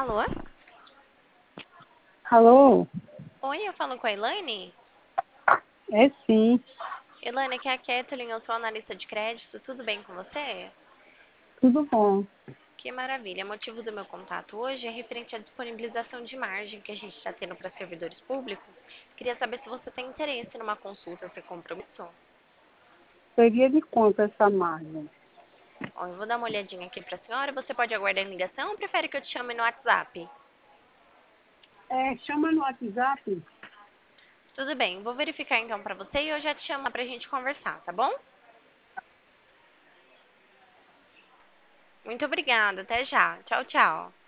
Alô? Alô? Oi, eu falo com a Elaine? É sim, Elaine, aqui é a Kathleen, eu sou analista de crédito, tudo bem com você? tudo bom. Que maravilha. O motivo do meu contato hoje é referente à disponibilização de margem que a gente está tendo para servidores públicos. Queria saber se você tem interesse numa consulta sem compromisso. Seria de quanto essa margem? Ó, eu vou dar uma olhadinha aqui para a senhora. Você pode aguardar em ligação ou prefere que eu te chame no WhatsApp? Chama no WhatsApp. Tudo bem, vou verificar então para você e eu já te chamo lá para a gente conversar, tá bom? Muito obrigada, até já. Tchau, tchau.